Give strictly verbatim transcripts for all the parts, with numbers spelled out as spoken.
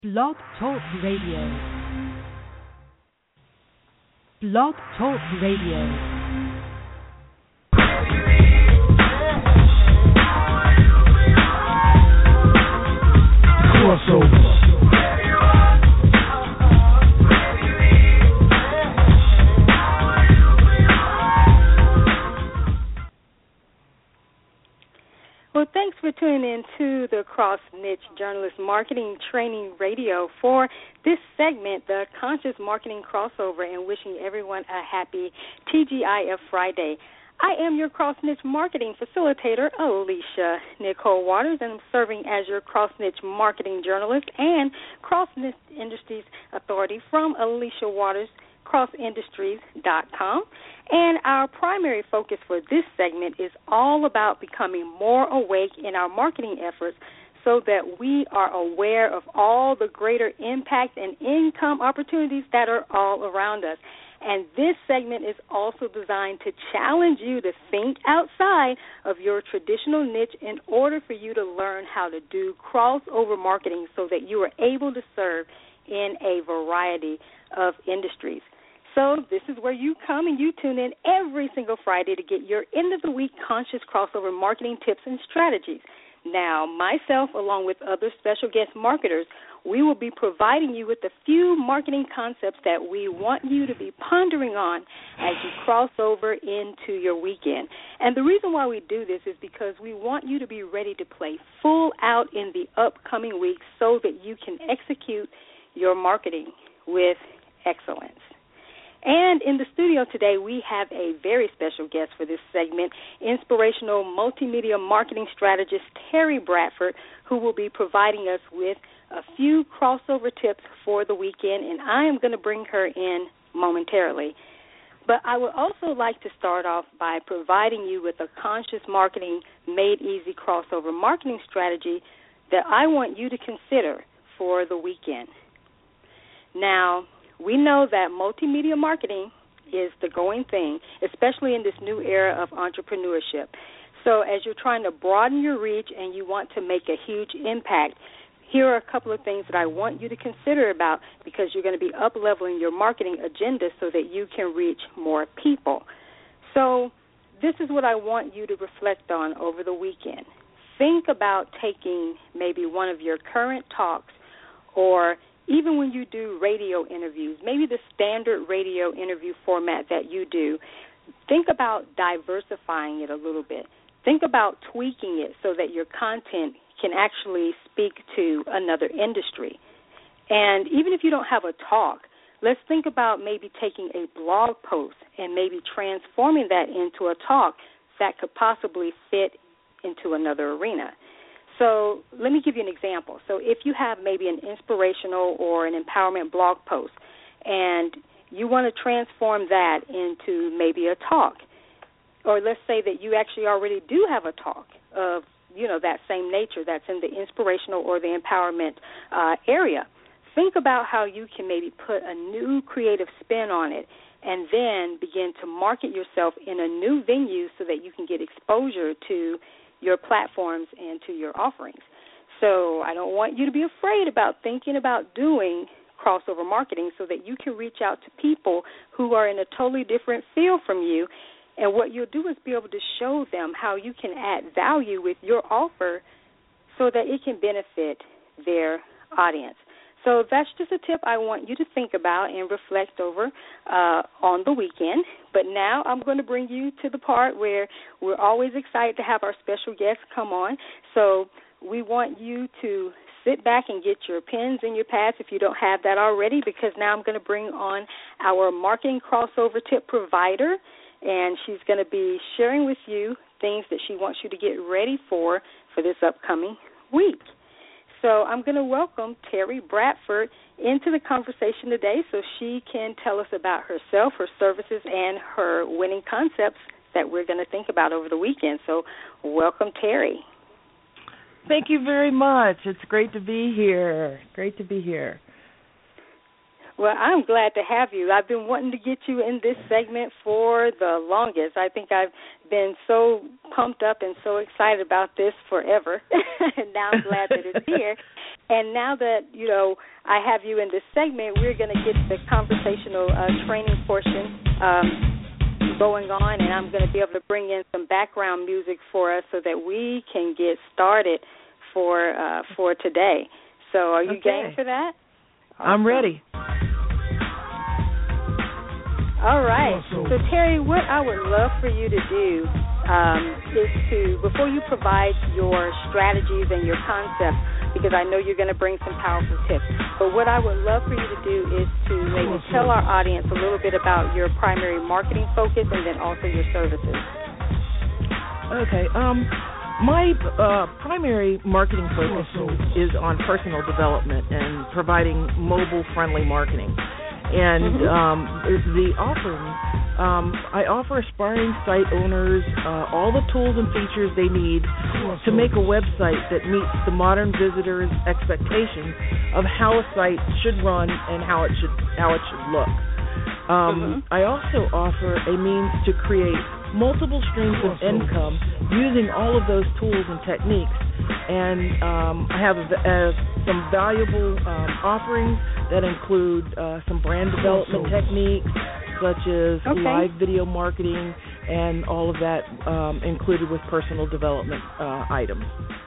Blog Talk Radio. Blog Talk Radio. Crossover. Well, thanks for tuning in to the Cross Niche Journalist Marketing Training Radio for this segment, the Conscious Marketing Crossover, and wishing everyone a happy T G I F Friday. I am your Cross Niche Marketing Facilitator, Alicia Nicole Waters, and I'm serving as your Cross Niche Marketing Journalist and Cross Niche Industries Authority from Alicia Waters, cross industries dot com. And our primary focus for this segment is all about becoming more awake in our marketing efforts so that we are aware of all the greater impact and income opportunities that are all around us. And this segment is also designed to challenge you to think outside of your traditional niche in order for you to learn how to do crossover marketing so that you are able to serve in a variety of industries. So this is where you come and you tune in every single Friday to get your end-of-the-week conscious crossover marketing tips and strategies. Now, myself, along with other special guest marketers, we will be providing you with a few marketing concepts that we want you to be pondering on as you cross over into your weekend. And the reason why we do this is because we want you to be ready to play full out in the upcoming weeks so that you can execute your marketing with excellence. And in the studio today, we have a very special guest for this segment, inspirational multimedia marketing strategist Terry Bradford, who will be providing us with a few crossover tips for the weekend, and I am going to bring her in momentarily. But I would also like to start off by providing you with a conscious marketing made easy crossover marketing strategy that I want you to consider for the weekend. Now, we know that multimedia marketing is the going thing, especially in this new era of entrepreneurship. So as you're trying to broaden your reach and you want to make a huge impact, here are a couple of things that I want you to consider about because you're going to be up-leveling your marketing agenda so that you can reach more people. So this is what I want you to reflect on over the weekend. Think about taking maybe one of your current talks, or even when you do radio interviews, maybe the standard radio interview format that you do, think about diversifying it a little bit. Think about tweaking it so that your content can actually speak to another industry. And even if you don't have a talk, let's think about maybe taking a blog post and maybe transforming that into a talk that could possibly fit into another arena. So let me give you an example. So if you have maybe an inspirational or an empowerment blog post and you want to transform that into maybe a talk, or let's say that you actually already do have a talk of, you know, that same nature that's in the inspirational or the empowerment uh, area, think about how you can maybe put a new creative spin on it and then begin to market yourself in a new venue so that you can get exposure to your platforms and to your offerings. So I don't want you to be afraid about thinking about doing crossover marketing so that you can reach out to people who are in a totally different field from you. And what you'll do is be able to show them how you can add value with your offer so that it can benefit their audience. So that's just a tip I want you to think about and reflect over uh, on the weekend. But now I'm going to bring you to the part where we're always excited to have our special guests come on. So we want you to sit back and get your pens and your pads if you don't have that already, because now I'm going to bring on our marketing crossover tip provider, and she's going to be sharing with you things that she wants you to get ready for for this upcoming week. So I'm going to welcome Terry Bradford into the conversation today so she can tell us about herself, her services, and her winning concepts that we're going to think about over the weekend. So welcome, Terry. Thank you very much. It's great to be here. Great to be here. Well, I'm glad to have you. I've been wanting to get you in this segment for the longest. I think I've been so pumped up and so excited about this forever, and now I'm glad that it's here. And now that, you know, I have you in this segment, we're going to get the conversational uh, training portion um, going on, and I'm going to be able to bring in some background music for us so that we can get started for uh, for today. So are you okay. game for that? Awesome. I'm ready. All right. So, Terry, what I would love for you to do um, is to, before you provide your strategies and your concepts, because I know you're going to bring some powerful tips, but what I would love for you to do is to maybe tell our audience a little bit about your primary marketing focus and then also your services. Okay. Um, my uh, primary marketing focus is on personal development and providing mobile-friendly marketing. And mm-hmm. um, the offerings, um, I offer aspiring site owners uh, all the tools and features they need to make a website that meets the modern visitor's expectations of how a site should run and how it should how it should look. Um, mm-hmm. I also offer a means to create multiple streams of income using all of those tools and techniques. And um, I have a, a, some valuable um, offerings that include uh, some brand development techniques, such as okay. live video marketing and all of that um, included with personal development uh, items.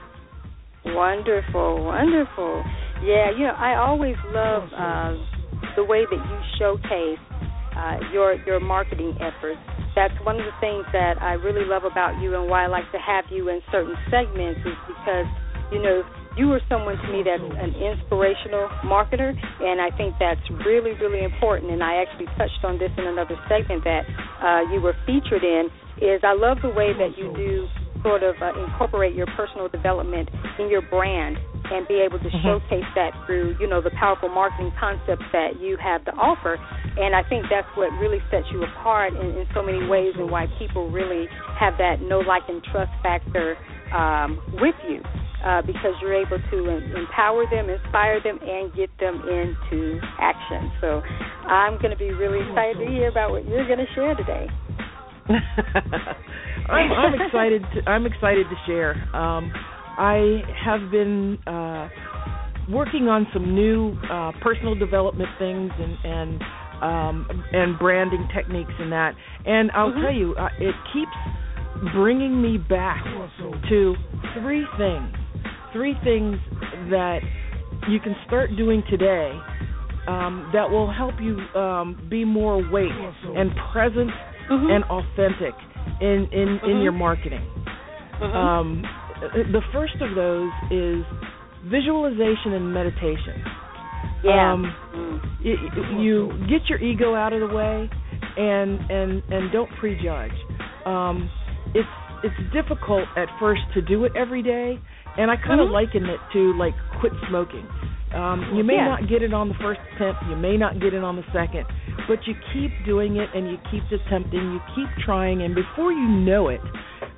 Wonderful, wonderful. Yeah, you know, I always love uh, the way that you showcase uh, your your marketing efforts. That's one of the things that I really love about you and why I like to have you in certain segments is because, you know, you are someone to me that's an inspirational marketer, and I think that's really, really important, and I actually touched on this in another segment that uh, you were featured in, is I love the way that you do sort of uh, incorporate your personal development in your brand and be able to mm-hmm. showcase that through, you know, the powerful marketing concepts that you have to offer. And I think that's what really sets you apart in, in so many ways and why people really have that know, like, and trust factor um, with you uh, because you're able to empower them, inspire them, and get them into action. So I'm going to be really excited to hear about what you're going to share today. I'm, I'm excited. To, I'm excited to share. Um, I have been uh, working on some new uh, personal development things and and, um, and branding techniques and that. And I'll mm-hmm. tell you, uh, it keeps bringing me back to three things. Three things that you can start doing today um, that will help you um, be more awake and present mm-hmm. and authentic in in, mm-hmm. in your marketing. Mm-hmm. Um, the first of those is visualization and meditation. Yeah. Um, mm. you, you get your ego out of the way and and, and don't prejudge. Um, it's it's difficult at first to do it every day, and I kind of mm-hmm. liken it to like quit smoking. Um, you may yeah. not get it on the first attempt, you may not get it on the second, but you keep doing it and you keep attempting, you keep trying, and before you know it,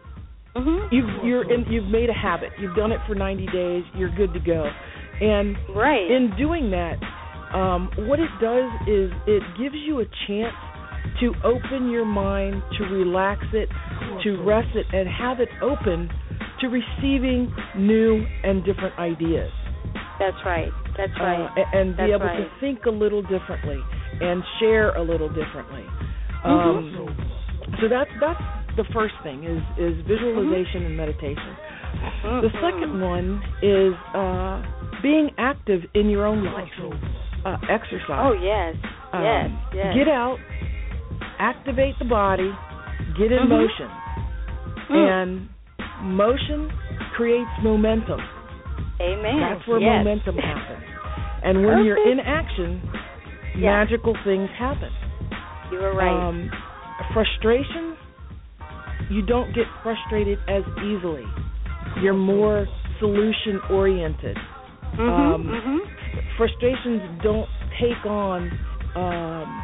mm-hmm. you've you're in, you've made a habit. You've done it for ninety days. You're good to go. And right. in doing that, um, what it does is it gives you a chance to open your mind, to relax it, to rest it, and have it open to receiving new and different ideas. That's right. That's right. Uh, and be That's able right. to think a little differently and share a little differently. Mm-hmm. Um, so that's that's the first thing is is visualization mm-hmm. and meditation. Mm-hmm. The second one is uh, being active in your own life. Uh, exercise. Oh yes, um, yes, yes. Get out, activate the body, get in mm-hmm. motion, mm. and motion creates momentum. Amen. That's where yes. momentum happens. And when Perfect. you're in action, yeah. magical things happen. You were right. Um, frustration, you don't get frustrated as easily. You're more solution-oriented. Mm-hmm, um, mm-hmm. Frustrations don't take on um,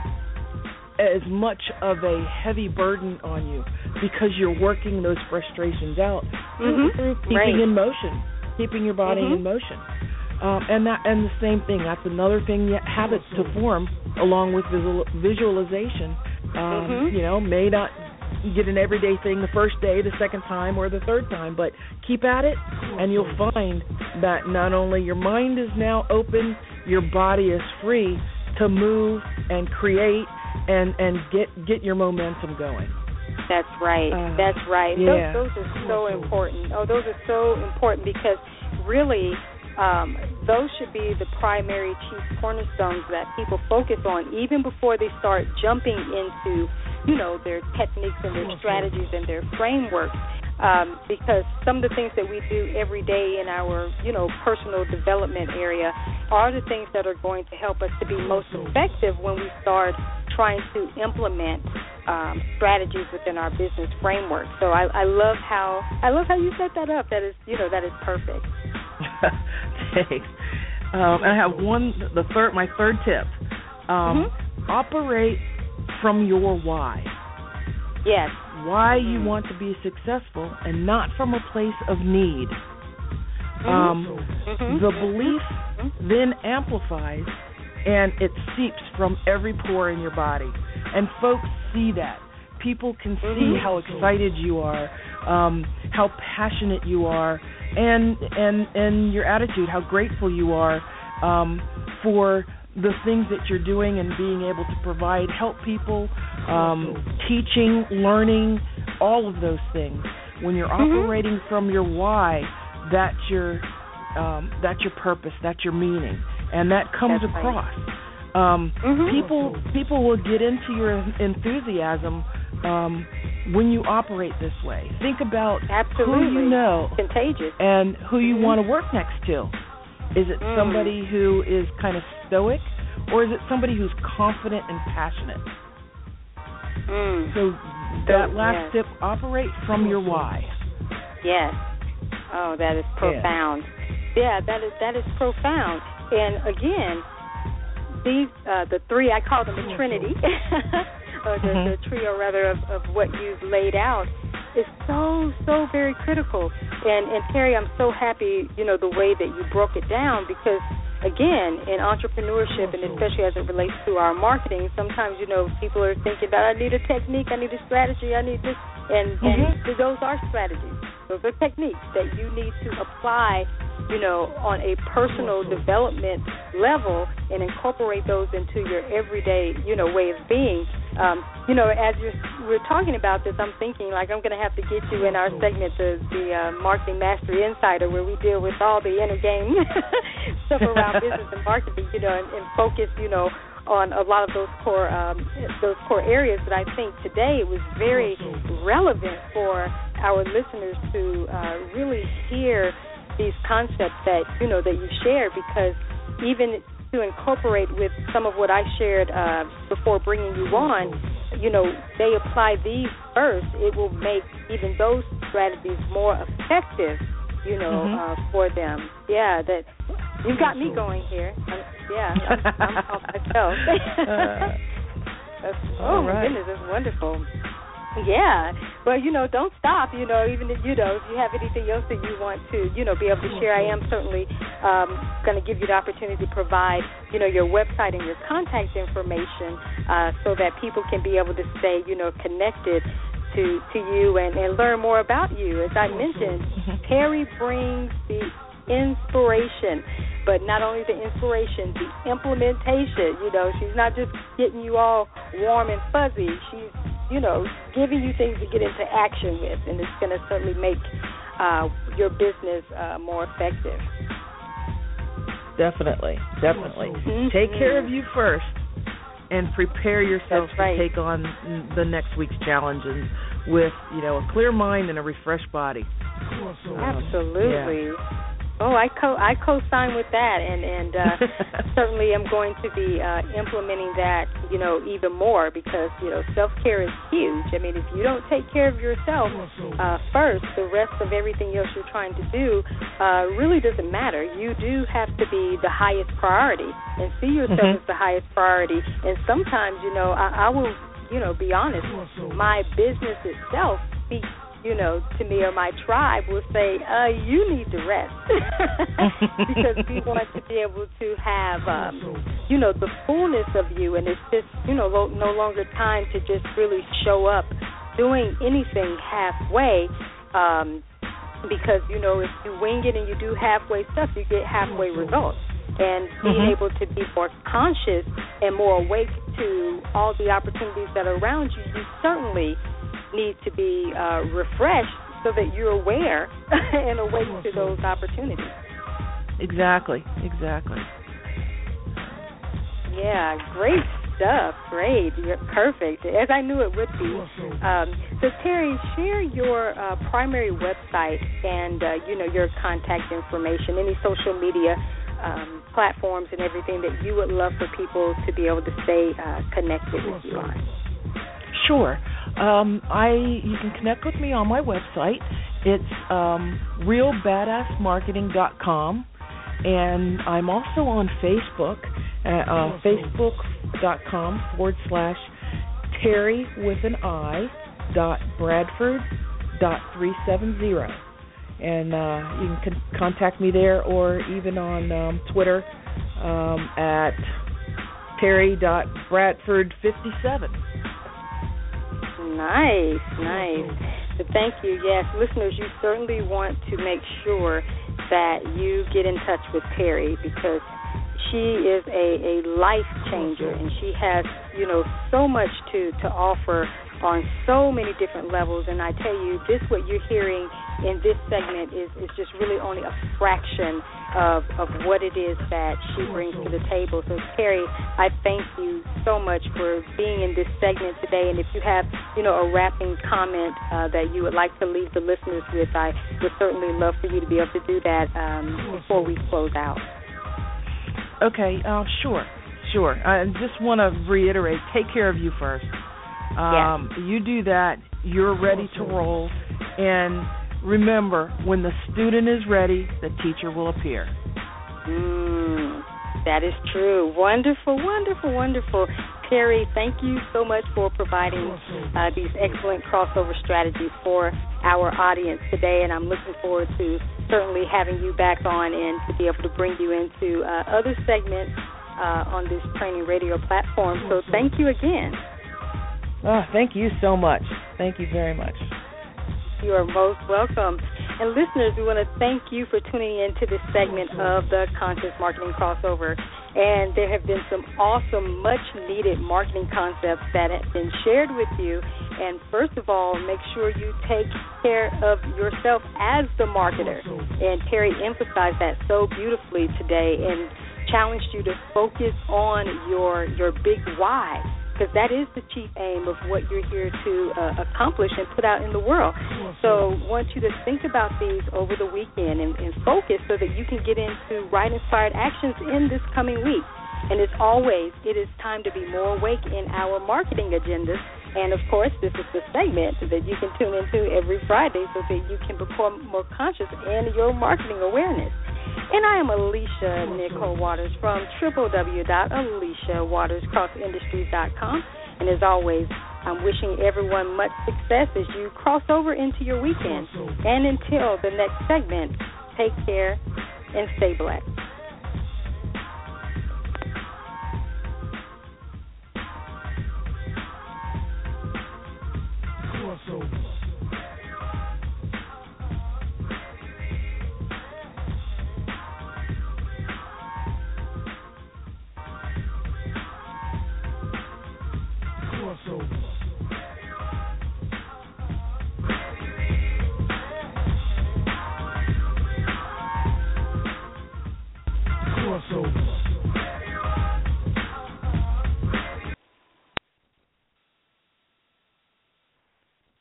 as much of a heavy burden on you because you're working those frustrations out mm-hmm. through keeping right. in motion, keeping your body mm-hmm. in motion. Um, and that, and the same thing. That's another thing. You habits to form along with visual, visualization. Um, mm-hmm. You know, may not get an everyday thing the first day, the second time, or the third time, but keep at it, and you'll find that not only your mind is now open, your body is free to move and create and, and get, get your momentum going. That's right. Uh, That's right. Yeah. Those, those are so important. Oh, those are so important because really um, those should be the primary chief cornerstones that people focus on even before they start jumping into, you know, their techniques and their strategies and their frameworks. Um, because some of the things that we do every day in our, you know, personal development area are the things that are going to help us to be most effective when we start trying to implement um, strategies within our business framework. So I, I love how I love how you set that up. That is, you know, that is perfect. Thanks. Um, I have one. The third, my third tip: um, mm-hmm. operate from your why. Yes. Why you want to be successful, and not from a place of need. Mm-hmm. Um, mm-hmm. The belief mm-hmm. then amplifies, and it seeps from every pore in your body. And folks see that. People can see mm-hmm. how excited you are, um, how passionate you are, and and and your attitude, how grateful you are um, for the things that you're doing and being able to provide, help people, um, teaching, learning, all of those things. When you're mm-hmm. operating from your why, that's your um, that's your purpose, that's your meaning, and that comes that's across. Right. Um, mm-hmm. People people will get into your enthusiasm um, when you operate this way. Think about Absolutely. who you know, contagious, and who you mm-hmm. want to work next to. Is it mm. somebody who is kind of stoic, or is it somebody who's confident and passionate? Mm. So that so, last yes. tip, operate from your why. Yes. Oh, that is profound. Yeah, yeah that is that is profound. And again, these uh, the three, I call them the Trinity, or the, mm-hmm. the trio rather of, of what you've laid out, is so, so very critical. And, and Terry, I'm so happy, you know, the way that you broke it down because, again, in entrepreneurship, and especially as it relates to our marketing, sometimes, you know, people are thinking about, I need a technique, I need a strategy, I need this, and, mm-hmm. and those are strategies. Those are techniques that you need to apply, you know, on a personal development level and incorporate those into your everyday, you know, way of being. Um, you know, as you're, we're talking about this, I'm thinking, like, I'm going to have to get you in our segment, the, the uh, Marketing Mastery Insider, where we deal with all the inner game stuff around business and marketing, you know, and, and focus, you know, on a lot of those core um, those core areas. But I think today it was very relevant for our listeners to uh, really hear these concepts that, you know, that you shared, because even to incorporate with some of what I shared uh, before bringing you on, you know, they apply these first, it will make even those strategies more effective, you know, mm-hmm. uh, for them. Yeah, that you've got me going here. I'm, yeah, I'm, I'm off myself. uh, that's, oh, right. my goodness, that's wonderful. Yeah, well, you know, don't stop, you know, even if, you know, if you have anything else that you want to, you know, be able to share, I am certainly um, going to give you the opportunity to provide, you know, your website and your contact information uh, so that people can be able to stay, you know, connected to, to you and, and learn more about you. As I mentioned, Terry brings the inspiration, but not only the inspiration, the implementation. You know, she's not just getting you all warm and fuzzy. She's, you know, giving you things to get into action with, and it's going to certainly make uh, your business uh, more effective. Definitely, definitely. Mm-hmm. Take care of you first, and prepare yourself That's right. to take on the next week's challenges with, you know, a clear mind and a refreshed body. Absolutely. Um, yeah. Oh, I co I co-sign with that, and and uh, certainly I'm going to be uh, implementing that, you know, even more, because, you know, self-care is huge. I mean, if you don't take care of yourself uh, first, the rest of everything else you're trying to do uh, really doesn't matter. You do have to be the highest priority and see yourself mm-hmm. as the highest priority. And sometimes, you know, I, I will, you know, be honest, my business itself speaks, you know, to me, or my tribe will say, uh, you need to rest, because we want to be able to have, um, you know, the fullness of you, and it's just, you know, lo- no longer time to just really show up doing anything halfway, um, because, you know, if you wing it and you do halfway stuff, you get halfway results. And being mm-hmm. able to be more conscious and more awake to all the opportunities that are around you, you certainly need to be uh, refreshed so that you're aware and awake to those opportunities. Exactly, exactly. Yeah, great stuff. Great. You're perfect, as I knew it would be. Um, so, Terry, share your uh, primary website and, uh, you know, your contact information, any social media um, platforms and everything that you would love for people to be able to stay uh, connected with you on. Sure. Um, I you can connect with me on my website. It's um, real badass marketing dot com, and I'm also on Facebook at uh, facebook.com forward slash Terry with an I dot Bradford dot three seven zero. And uh, you can con- contact me there, or even on um, Twitter um, at Terry dot Bradford fifty-seven. Nice, nice. So thank you. Yes, listeners, you certainly want to make sure that you get in touch with Terry, because she is a, a life changer, and she has, you know, so much to, to offer on so many different levels. And I tell you, this what you're hearing in this segment is, is just really only a fraction of, of what it is that she brings to the table. So, Terry, I thank you so much for being in this segment today. And if you have, you know, a wrapping comment uh, that you would like to leave the listeners with, I would certainly love for you to be able to do that um, before we close out. Okay, uh, sure, sure. I just want to reiterate, take care of you first. Um, yes. You do that, you're ready to roll. And remember, when the student is ready, the teacher will appear. Mm, that is true. Wonderful, wonderful, wonderful. Terry, thank you so much for providing uh, these excellent crossover strategies for our audience today, and I'm looking forward to certainly having you back on and to be able to bring you into uh, other segments uh, on this training radio platform. So thank you again. Oh, thank you so much. Thank you very much. You are most welcome. And listeners, we want to thank you for tuning in to this segment of the Conscious Marketing Crossover. And there have been some awesome, much-needed marketing concepts that have been shared with you. And first of all, make sure you take care of yourself as the marketer. And Terry emphasized that so beautifully today and challenged you to focus on your your big why, because that is the chief aim of what you're here to uh, accomplish and put out in the world. So I want you to think about these over the weekend and, and focus so that you can get into right-inspired actions in this coming week. And as always, it is time to be more awake in our marketing agendas. And, of course, this is the segment that you can tune into every Friday so that you can become more conscious in your marketing awareness. And I am Alicia Nicole Waters from w w w dot alicia waters cross industries dot com. And as always, I'm wishing everyone much success as you cross over into your weekend. And until the next segment, take care and stay blessed.